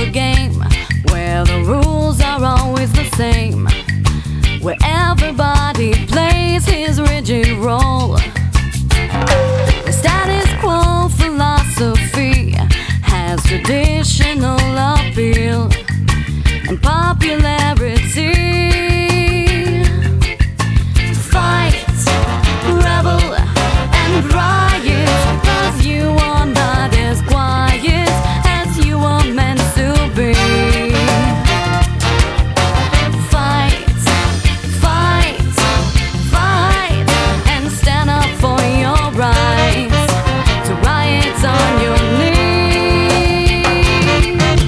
a game where the rules are always the same, where everybody plays his rigid role. The status quo philosophy has traditional appeal and popularity. Fight, rebel, and riot, 'cause you are not as quiet as you are meant to be. Fight, fight, fight, and stand up for your rights, to riot on your knees.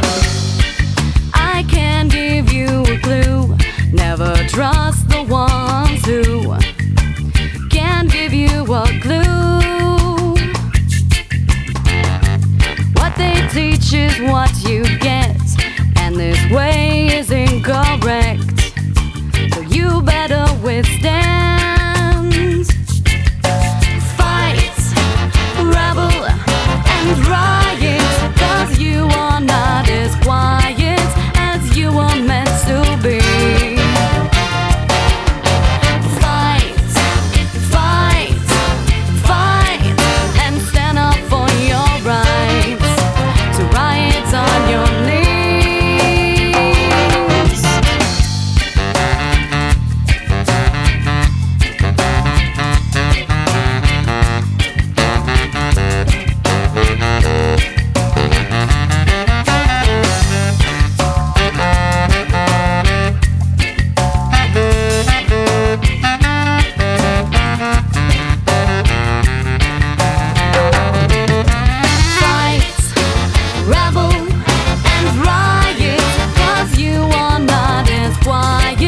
I can give you a clue: never trust the ones who can't give you a clue. What they teach is what you get, and this way is incorrect, so you better withstand. Fight, rebel, and riot, 'cause you are not as quiet as you are meant to be. Fight, fight, fight, and stand up for your rights, to riot on your knees. Fight, rebel, and riot, 'cause you are not as quiet